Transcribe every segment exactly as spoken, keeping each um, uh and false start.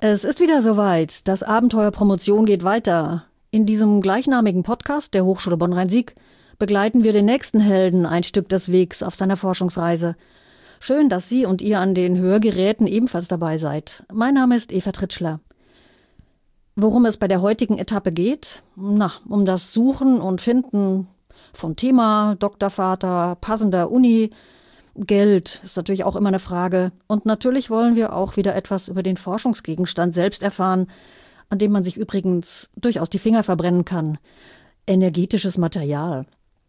Es ist wieder soweit. Das Abenteuer Promotion geht weiter. In diesem gleichnamigen Podcast der Hochschule Bonn-Rhein-Sieg begleiten wir den nächsten Helden ein Stück des Wegs auf seiner Forschungsreise. Schön, dass Sie und ihr an den Hörgeräten ebenfalls dabei seid. Mein Name ist Eva Tritschler. Worum es bei der heutigen Etappe geht? Na, um das Suchen und Finden von Thema, Doktorvater, passender Uni. Geld ist natürlich auch immer eine Frage. Und natürlich wollen wir auch wieder etwas über den Forschungsgegenstand selbst erfahren, an dem man sich übrigens durchaus die Finger verbrennen kann. Energetisches Material.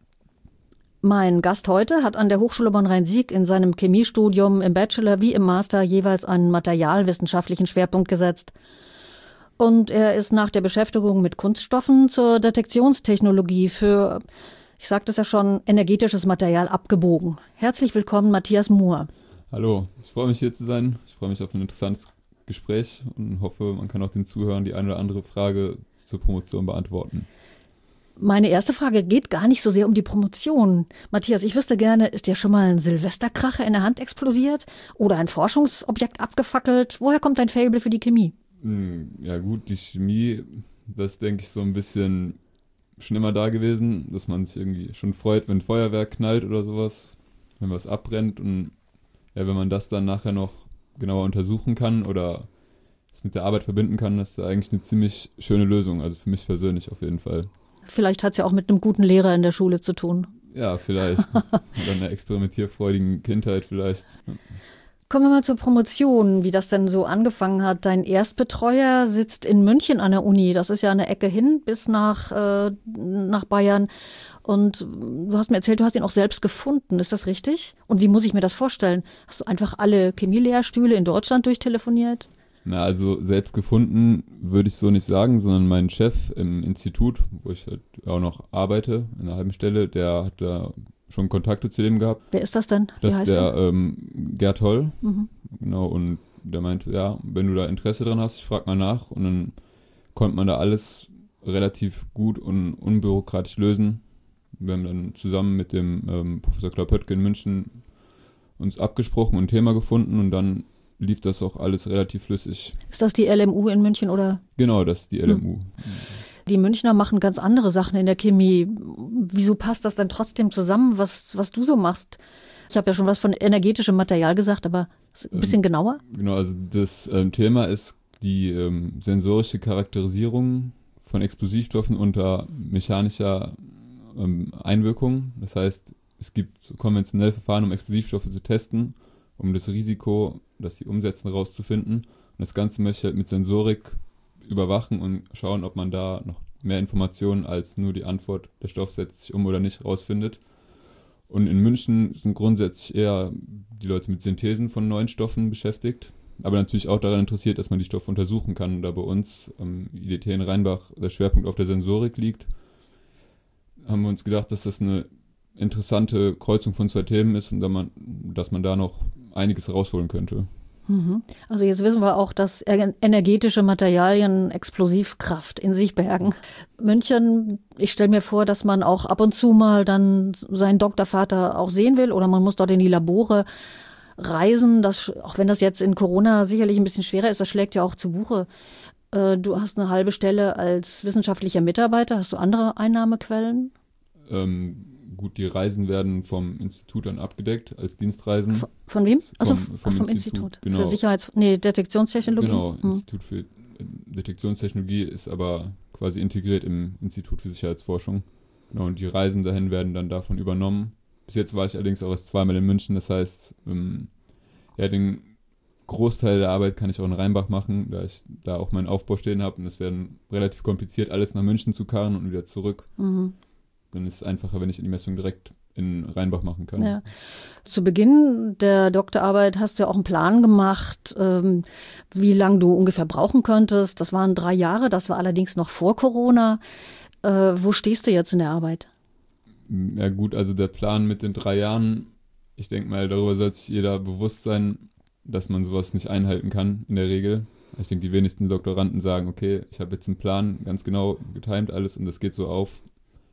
Mein Gast heute hat an der Hochschule Bonn-Rhein-Sieg in seinem Chemiestudium im Bachelor wie im Master jeweils einen materialwissenschaftlichen Schwerpunkt gesetzt. Und er ist nach der Beschäftigung mit Kunststoffen zur Detektionstechnologie für, ich sagte es ja schon, energetisches Material abgebogen. Herzlich willkommen, Matthias Muhr. Hallo, ich freue mich hier zu sein. Ich freue mich auf ein interessantes Gespräch und hoffe, man kann auch den Zuhörern die eine oder andere Frage zur Promotion beantworten. Meine erste Frage geht gar nicht so sehr um die Promotion. Matthias, ich wüsste gerne, ist dir schon mal ein Silvesterkracher in der Hand explodiert oder ein Forschungsobjekt abgefackelt? Woher kommt dein Faible für die Chemie? Ja gut, die Chemie, das denke ich so ein bisschen schon immer da gewesen, dass man sich irgendwie schon freut, wenn Feuerwerk knallt oder sowas, wenn was abbrennt und ja, wenn man das dann nachher noch genauer untersuchen kann oder es mit der Arbeit verbinden kann, das ist eigentlich eine ziemlich schöne Lösung, also für mich persönlich auf jeden Fall. Vielleicht hat es ja auch mit einem guten Lehrer in der Schule zu tun. Ja, vielleicht. Oder einer experimentierfreudigen Kindheit vielleicht. Kommen wir mal zur Promotion, wie das denn so angefangen hat. Dein Erstbetreuer sitzt in München an der Uni. Das ist ja eine Ecke hin bis nach, äh, nach Bayern. Und du hast mir erzählt, du hast ihn auch selbst gefunden. Ist das richtig? Und wie muss ich mir das vorstellen? Hast du einfach alle Chemielehrstühle in Deutschland durchtelefoniert? Na, also selbst gefunden würde ich so nicht sagen, sondern mein Chef im Institut, wo ich halt auch noch arbeite, in einer halben Stelle, der hat da schon Kontakte zu dem gehabt. Wer ist das denn? Wie das heißt ist der der? Ähm, Gerd Holl. Mhm. Genau, und der meinte, ja, wenn du da Interesse dran hast, ich frag mal nach. Und dann konnte man da alles relativ gut und unbürokratisch lösen. Wir haben dann zusammen mit dem ähm, Professor Klaus Pöttke in München uns abgesprochen und ein Thema gefunden und dann lief das auch alles relativ flüssig. Ist das die L M U in München oder? Genau, das ist die L M U. Hm. Die Münchner machen ganz andere Sachen in der Chemie. Wieso passt das dann trotzdem zusammen, was, was du so machst? Ich habe ja schon was von energetischem Material gesagt, aber ein bisschen ähm, genauer? Genau, also das ähm, Thema ist die ähm, sensorische Charakterisierung von Explosivstoffen unter mechanischer ähm, Einwirkung. Das heißt, es gibt so konventionelle Verfahren, um Explosivstoffe zu testen, um das Risiko, das sie umsetzen, rauszufinden. Und das Ganze möchte ich halt mit Sensorik überwachen und schauen, ob man da noch mehr Informationen als nur die Antwort, der Stoff setzt sich um oder nicht, rausfindet. Und in München sind grundsätzlich eher die Leute mit Synthesen von neuen Stoffen beschäftigt, aber natürlich auch daran interessiert, dass man die Stoffe untersuchen kann. Und da bei uns am I D T in Rheinbach der Schwerpunkt auf der Sensorik liegt, haben wir uns gedacht, dass das eine interessante Kreuzung von zwei Themen ist und dass man, dass man da noch einiges rausholen könnte. Also jetzt wissen wir auch, dass energetische Materialien Explosivkraft in sich bergen. München, ich stelle mir vor, dass man auch ab und zu mal dann seinen Doktorvater auch sehen will oder man muss dort in die Labore reisen. Das, auch wenn das jetzt in Corona sicherlich ein bisschen schwerer ist, das schlägt ja auch zu Buche. Du hast eine halbe Stelle als wissenschaftlicher Mitarbeiter. Hast du andere Einnahmequellen? Ähm Gut, die Reisen werden vom Institut dann abgedeckt als Dienstreisen. Von, von wem? Also vom, vom, vom Institut. Institut. Genau. Für Sicherheits-, nee, Detektionstechnologie. Genau, hm. Institut für Detektionstechnologie ist aber quasi integriert im Institut für Sicherheitsforschung. Genau, und die Reisen dahin werden dann davon übernommen. Bis jetzt war ich allerdings auch erst zweimal in München, das heißt, ähm, ja, den Großteil der Arbeit kann ich auch in Rheinbach machen, da ich da auch meinen Aufbau stehen habe und es wäre relativ kompliziert, alles nach München zu karren und wieder zurück. Mhm. Dann ist es einfacher, wenn ich die Messung direkt in Rheinbach machen kann. Ja. Zu Beginn der Doktorarbeit hast du ja auch einen Plan gemacht, ähm, wie lange du ungefähr brauchen könntest. Das waren drei Jahre, das war allerdings noch vor Corona. Äh, wo stehst du jetzt in der Arbeit? Ja gut, also der Plan mit den drei Jahren, ich denke mal, darüber sollte sich jeder bewusst sein, dass man sowas nicht einhalten kann in der Regel. Ich denke, die wenigsten Doktoranden sagen, okay, ich habe jetzt einen Plan, ganz genau getimt alles und das geht so auf.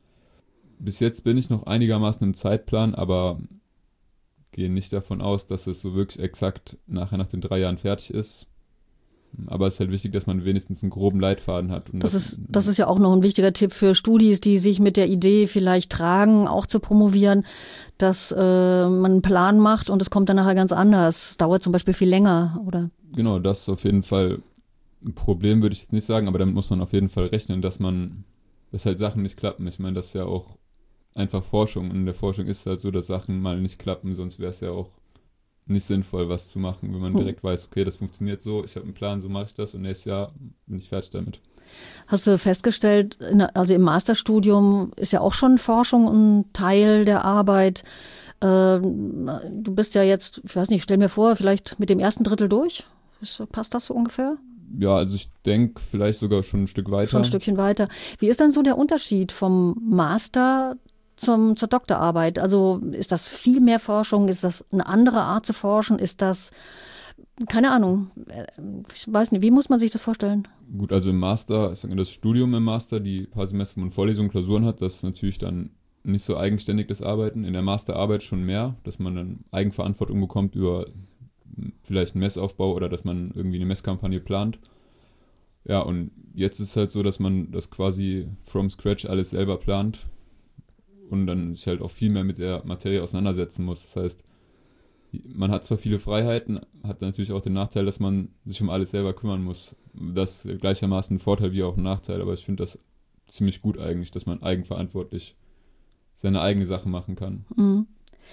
Bis jetzt bin ich noch einigermaßen im Zeitplan, aber gehe nicht davon aus, dass es so wirklich exakt nachher nach den drei Jahren fertig ist. Aber es ist halt wichtig, dass man wenigstens einen groben Leitfaden hat. Und das, das, ist, das ist ja auch noch ein wichtiger Tipp für Studis, die sich mit der Idee vielleicht tragen, auch zu promovieren, dass äh, man einen Plan macht und es kommt dann nachher ganz anders. Es dauert zum Beispiel viel länger, oder? Genau, das ist auf jeden Fall ein Problem, würde ich jetzt nicht sagen, aber damit muss man auf jeden Fall rechnen, dass man, dass halt Sachen nicht klappen. Ich meine, das ist ja auch einfach Forschung. Und in der Forschung ist es halt so, dass Sachen mal nicht klappen, sonst wäre es ja auch nicht sinnvoll, was zu machen, wenn man hm. direkt weiß, okay, das funktioniert so, ich habe einen Plan, so mache ich das und nächstes Jahr bin ich fertig damit. Hast du festgestellt, also im Masterstudium ist ja auch schon Forschung ein Teil der Arbeit. Äh, du bist ja jetzt, ich weiß nicht, stell mir vor, vielleicht mit dem ersten Drittel durch. Ist, passt das so ungefähr? Ja, also ich denke vielleicht sogar schon ein Stück weiter. Schon ein Stückchen weiter. Wie ist dann so der Unterschied vom Master Zum, zur Doktorarbeit? Also ist das viel mehr Forschung? Ist das eine andere Art zu forschen? Ist das, keine Ahnung, ich weiß nicht, wie muss man sich das vorstellen? Gut, also im Master, ich sage mal, das Studium im Master, die paar Semester und Vorlesungen, Klausuren hat, das ist natürlich dann nicht so eigenständig das Arbeiten. In der Masterarbeit schon mehr, dass man dann Eigenverantwortung bekommt über vielleicht einen Messaufbau oder dass man irgendwie eine Messkampagne plant. Ja, und jetzt ist es halt so, dass man das quasi from scratch alles selber plant. Und dann sich halt auch viel mehr mit der Materie auseinandersetzen muss. Das heißt, man hat zwar viele Freiheiten, hat natürlich auch den Nachteil, dass man sich um alles selber kümmern muss. Das ist gleichermaßen ein Vorteil wie auch ein Nachteil, aber ich finde das ziemlich gut eigentlich, dass man eigenverantwortlich seine eigene Sache machen kann. Mhm.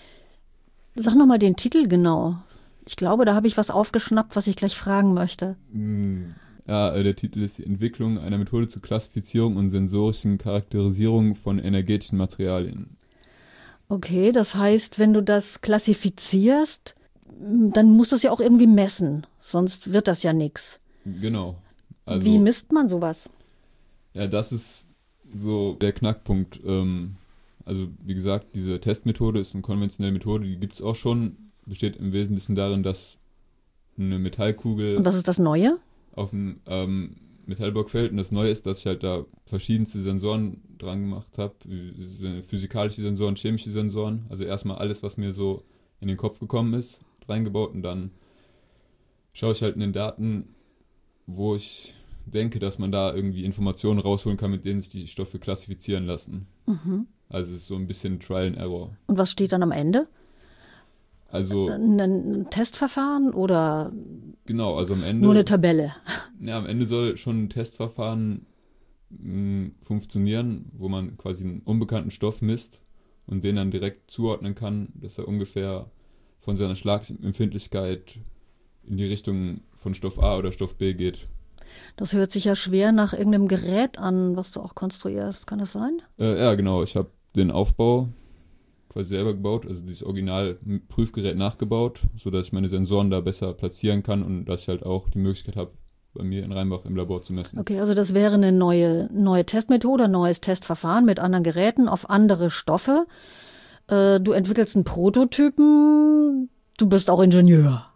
Sag nochmal den Titel genau. Ich glaube, da habe ich was aufgeschnappt, was ich gleich fragen möchte. Mhm. Ja, der Titel ist die Entwicklung einer Methode zur Klassifizierung und sensorischen Charakterisierung von energetischen Materialien. Okay, das heißt, wenn du das klassifizierst, dann musst du es ja auch irgendwie messen, sonst wird das ja nichts. Genau. Also, wie misst man sowas? Ja, das ist so der Knackpunkt. Also wie gesagt, diese Testmethode ist eine konventionelle Methode, die gibt es auch schon, besteht im Wesentlichen darin, dass eine Metallkugel... Und was ist das Neue? auf einen ähm, Metallblock fällt. Und das Neue ist, dass ich halt da verschiedenste Sensoren dran gemacht habe. Physikalische Sensoren, chemische Sensoren. Also erstmal alles, was mir so in den Kopf gekommen ist, reingebaut. Und dann schaue ich halt in den Daten, wo ich denke, dass man da irgendwie Informationen rausholen kann, mit denen sich die Stoffe klassifizieren lassen. Mhm. Also es ist so ein bisschen Trial and Error. Und was steht dann am Ende? Also ein Testverfahren oder genau, also am Ende nur eine Tabelle? Ja, am Ende soll schon ein Testverfahren mh, funktionieren, wo man quasi einen unbekannten Stoff misst und den dann direkt zuordnen kann, dass er ungefähr von seiner Schlagempfindlichkeit in die Richtung von Stoff A oder Stoff B geht. Das hört sich ja schwer nach irgendeinem Gerät an, was du auch konstruierst. Kann das sein? Äh, ja, genau. Ich habe den Aufbau quasi selber gebaut, also dieses Original-Prüfgerät nachgebaut, sodass ich meine Sensoren da besser platzieren kann und dass ich halt auch die Möglichkeit habe, bei mir in Rheinbach im Labor zu messen. Okay, also das wäre eine neue, neue Testmethode, ein neues Testverfahren mit anderen Geräten auf andere Stoffe. Äh, du entwickelst einen Prototypen, du bist auch Ingenieur.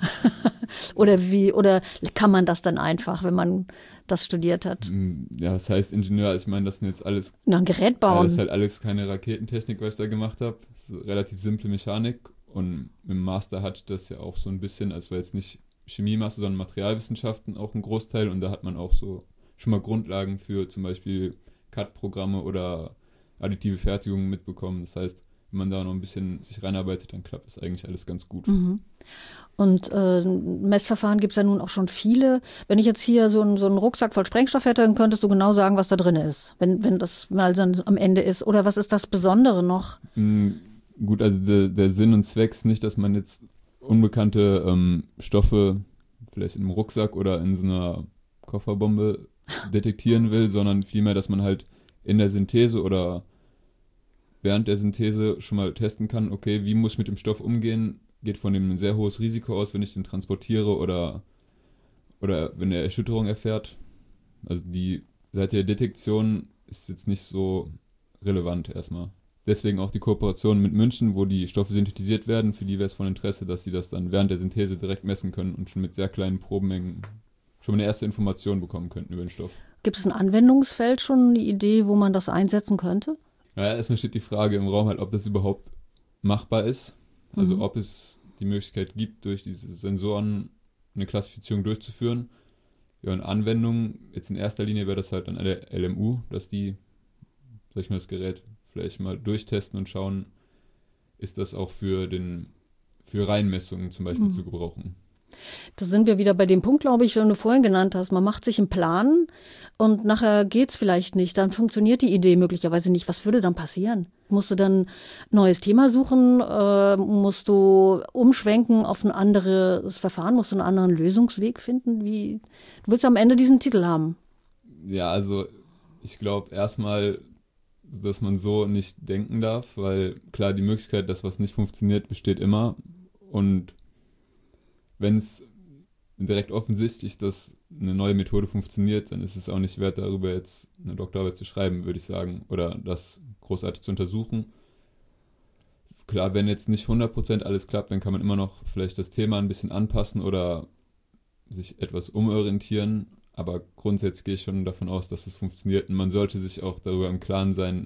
Oder wie, oder kann man das dann einfach, wenn man das studiert hat? Ja, das heißt Ingenieur, ich meine, das sind jetzt alles... Na, ein Gerät bauen. Ja, das ist halt alles keine Raketentechnik, was ich da gemacht habe. Das ist relativ simple Mechanik und im Master hat das ja auch so ein bisschen, also war jetzt nicht Chemiemaster, sondern Materialwissenschaften auch ein Großteil und da hat man auch so schon mal Grundlagen für zum Beispiel C A D-Programme oder additive Fertigungen mitbekommen. Das heißt, wenn man da noch ein bisschen sich reinarbeitet, dann klappt das eigentlich alles ganz gut. Mhm. Und äh, Messverfahren gibt es ja nun auch schon viele. Wenn ich jetzt hier so, ein, so einen Rucksack voll Sprengstoff hätte, dann könntest du genau sagen, was da drin ist, wenn, wenn das mal dann am Ende ist. Oder was ist das Besondere noch? Mhm, gut, also der, der Sinn und Zweck ist nicht, dass man jetzt unbekannte ähm, Stoffe vielleicht in einem Rucksack oder in so einer Kofferbombe detektieren will, sondern vielmehr, dass man halt in der Synthese oder während der Synthese schon mal testen kann, okay, wie muss ich mit dem Stoff umgehen? Geht von dem ein sehr hohes Risiko aus, wenn ich den transportiere oder, oder wenn er Erschütterung erfährt. Also die Seite der Detektion ist jetzt nicht so relevant erstmal. Deswegen auch die Kooperation mit München, wo die Stoffe synthetisiert werden. Für die wäre es von Interesse, dass sie das dann während der Synthese direkt messen können und schon mit sehr kleinen Probenmengen schon eine erste Information bekommen könnten über den Stoff. Gibt es ein Anwendungsfeld schon, eine Idee, wo man das einsetzen könnte? Ja, erstmal steht die Frage im Raum halt, ob das überhaupt machbar ist. Also mhm. ob es die Möglichkeit gibt, durch diese Sensoren eine Klassifizierung durchzuführen. Ja, und Anwendung, jetzt in erster Linie wäre das halt an der L M U, dass die, sag ich mal, das Gerät vielleicht mal durchtesten und schauen, ist das auch für den für Reihenmessungen zum Beispiel mhm. zu gebrauchen. Da sind wir wieder bei dem Punkt, glaube ich, den du vorhin genannt hast. Man macht sich einen Plan und nachher geht's vielleicht nicht. Dann funktioniert die Idee möglicherweise nicht. Was würde dann passieren? Musst du dann ein neues Thema suchen? Äh, musst du umschwenken auf ein anderes Verfahren? Musst du einen anderen Lösungsweg finden? Wie, du willst am Ende diesen Titel haben. Ja, also ich glaube erstmal, dass man so nicht denken darf, weil klar, die Möglichkeit, dass was nicht funktioniert, besteht immer. Und wenn es direkt offensichtlich ist, dass eine neue Methode funktioniert, dann ist es auch nicht wert, darüber jetzt eine Doktorarbeit zu schreiben, würde ich sagen, oder das großartig zu untersuchen. Klar, wenn jetzt nicht hundert Prozent alles klappt, dann kann man immer noch vielleicht das Thema ein bisschen anpassen oder sich etwas umorientieren, aber grundsätzlich gehe ich schon davon aus, dass es funktioniert und man sollte sich auch darüber im Klaren sein,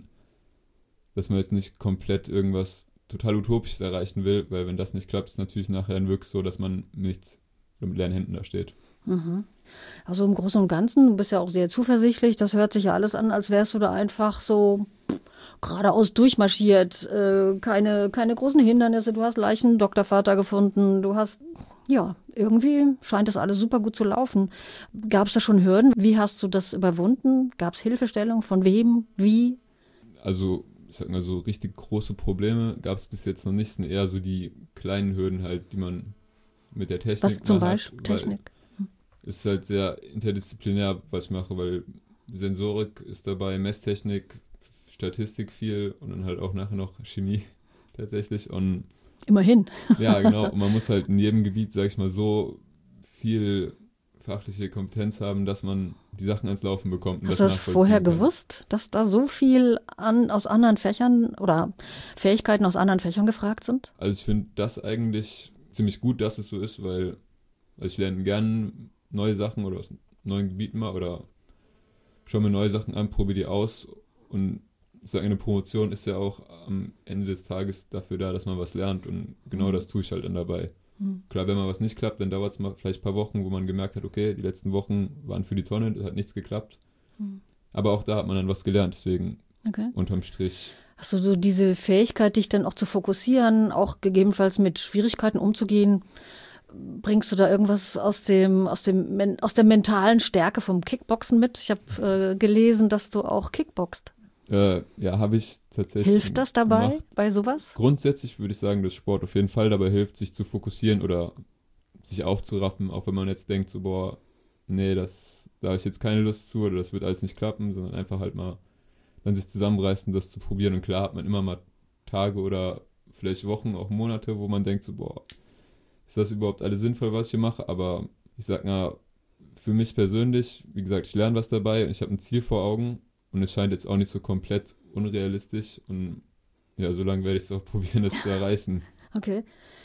dass man jetzt nicht komplett irgendwas total Utopisches erreichen will, weil wenn das nicht klappt, ist es natürlich nachher dann wirklich so, dass man nichts mit leeren Händen da steht. Mhm. Also im Großen und Ganzen, du bist ja auch sehr zuversichtlich, das hört sich ja alles an, als wärst du da einfach so geradeaus durchmarschiert, äh, keine, keine großen Hindernisse, du hast Leichen Doktorvater gefunden, du hast, ja, irgendwie scheint das alles super gut zu laufen. Gab es da schon Hürden? Wie hast du das überwunden? Gab es Hilfestellung? Von wem? Wie? Also ich sag mal, so richtig große Probleme gab es bis jetzt noch nicht. Es sind eher so die kleinen Hürden halt, die man mit der Technik Was zum Beispiel? Hat, Technik? Es ist halt sehr interdisziplinär, was ich mache, weil Sensorik ist dabei, Messtechnik, Statistik viel und dann halt auch nachher noch Chemie tatsächlich. Und immerhin. Ja, genau. Und man muss halt in jedem Gebiet, sag ich mal, so viel fachliche Kompetenz haben, dass man die Sachen ans Laufen bekommt. Und Hast du das vorher kann. gewusst, dass da so viel an, aus anderen Fächern oder Fähigkeiten aus anderen Fächern gefragt sind? Also ich finde das eigentlich ziemlich gut, dass es so ist, weil also ich lerne gerne neue Sachen oder aus neuen Gebieten mal oder schaue mir neue Sachen an, probiere die aus und ich sage, eine Promotion ist ja auch am Ende des Tages dafür da, dass man was lernt und genau mhm. das tue ich halt dann dabei. Mhm. Klar, wenn mal was nicht klappt, dann dauert es mal vielleicht ein paar Wochen, wo man gemerkt hat, okay, die letzten Wochen waren für die Tonne, es hat nichts geklappt. Mhm. Aber auch da hat man dann was gelernt, deswegen okay. unterm Strich. Hast du so diese Fähigkeit, dich dann auch zu fokussieren, auch gegebenenfalls mit Schwierigkeiten umzugehen? Bringst du da irgendwas aus dem, aus dem, aus der mentalen Stärke vom Kickboxen mit? Ich habe äh, gelesen, dass du auch kickboxst. Äh, ja, habe ich tatsächlich. Hilft das dabei, gemacht. Bei sowas? Grundsätzlich würde ich sagen, dass Sport auf jeden Fall dabei hilft, sich zu fokussieren oder sich aufzuraffen, auch wenn man jetzt denkt, so, boah, nee, das, da habe ich jetzt keine Lust zu oder das wird alles nicht klappen, sondern einfach halt mal dann sich zusammenreißen, das zu probieren. Und klar hat man immer mal Tage oder vielleicht Wochen, auch Monate, wo man denkt, so, boah, ist das überhaupt alles sinnvoll, was ich hier mache? Aber ich sag mal, für mich persönlich, wie gesagt, ich lerne was dabei und ich habe ein Ziel vor Augen. Und es scheint jetzt auch nicht so komplett unrealistisch. Und ja, so lange werde ich es auch probieren, das zu erreichen. Okay.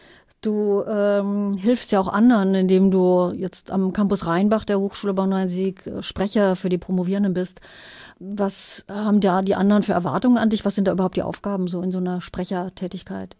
Du ähm, hilfst ja auch anderen, indem du jetzt am Campus Rheinbach der Hochschule Bonn-Rhein-Sieg Sprecher für die Promovierenden bist. Was haben da die anderen für Erwartungen an dich? Was sind da überhaupt die Aufgaben so in so einer Sprechertätigkeit?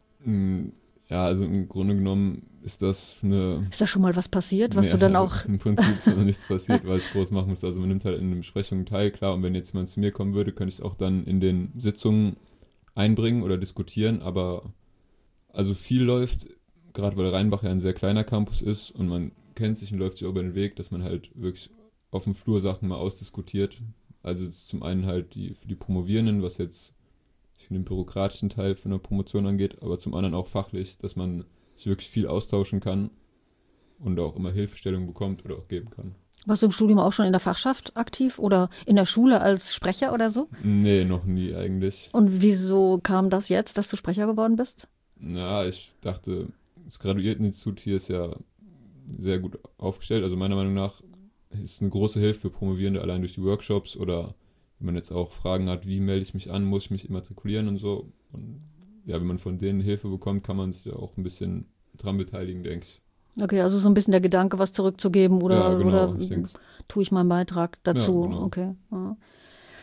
Ja, also im Grunde genommen ist das eine... Ist da schon mal was passiert, was nee, du dann also auch... Im Prinzip ist da noch nichts passiert, was ich groß machen muss. Also man nimmt halt in den Besprechungen teil, klar. Und wenn jetzt jemand zu mir kommen würde, könnte ich es auch dann in den Sitzungen einbringen oder diskutieren. Aber also viel läuft, gerade weil Rheinbach ja ein sehr kleiner Campus ist und man kennt sich und läuft sich über den Weg, dass man halt wirklich auf dem Flur Sachen mal ausdiskutiert. Also zum einen halt die für die Promovierenden, was jetzt den bürokratischen Teil von der Promotion angeht, aber zum anderen auch fachlich, dass man sich wirklich viel austauschen kann und auch immer Hilfestellung bekommt oder auch geben kann. Warst du im Studium auch schon in der Fachschaft aktiv oder in der Schule als Sprecher oder so? Nee, noch nie eigentlich. Und wieso kam das jetzt, dass du Sprecher geworden bist? Na, ich dachte, das Graduierteninstitut hier ist ja sehr gut aufgestellt. Also meiner Meinung nach ist es eine große Hilfe für Promovierende, allein durch die Workshops oder wenn man jetzt auch Fragen hat, wie melde ich mich an, muss ich mich immatrikulieren und so. Und ja, wenn man von denen Hilfe bekommt, kann man sich ja auch ein bisschen dran beteiligen, denke ich. Okay, also so ein bisschen der Gedanke, was zurückzugeben oder, ja, genau, oder ich tue ich meinen Beitrag dazu. Ja, genau. Okay. Ja.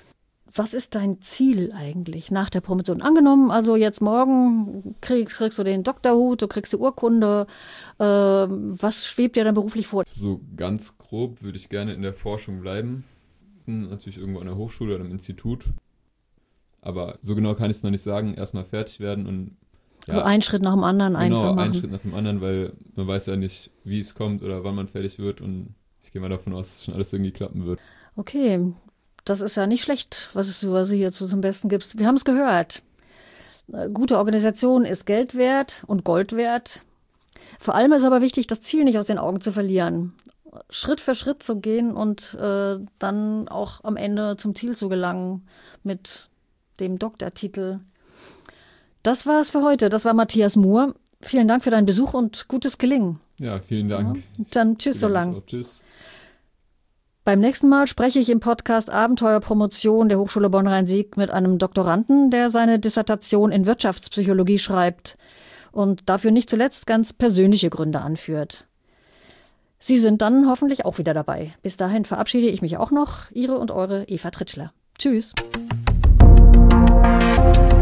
Was ist dein Ziel eigentlich nach der Promotion? Angenommen, also jetzt morgen kriegst, kriegst du den Doktorhut, du kriegst die Urkunde. Äh, was schwebt dir dann beruflich vor? So ganz grob würde ich gerne in der Forschung bleiben. Natürlich irgendwo an der Hochschule oder im Institut. Aber so genau kann ich es noch nicht sagen. Erstmal fertig werden und ja, also einen Schritt nach dem anderen genau, einfach machen. Genau, einen Schritt nach dem anderen, weil man weiß ja nicht, wie es kommt oder wann man fertig wird. Und ich gehe mal davon aus, dass schon alles irgendwie klappen wird. Okay, das ist ja nicht schlecht, was du, was du hier zum Besten gibst. Wir haben es gehört. Gute Organisation ist Geld wert und Gold wert. Vor allem ist aber wichtig, das Ziel nicht aus den Augen zu verlieren. Schritt für Schritt zu gehen und äh, dann auch am Ende zum Ziel zu gelangen mit dem Doktortitel. Das war es für heute. Das war Matthias Muhr. Vielen Dank für deinen Besuch und gutes Gelingen. Ja, vielen Dank. Ja, dann tschüss so lang. Tschüss. Beim nächsten Mal spreche ich im Podcast Abenteuerpromotion der Hochschule Bonn-Rhein-Sieg mit einem Doktoranden, der seine Dissertation in Wirtschaftspsychologie schreibt und dafür nicht zuletzt ganz persönliche Gründe anführt. Sie sind dann hoffentlich auch wieder dabei. Bis dahin verabschiede ich mich auch noch. Ihre und eure Eva Tritschler. Tschüss.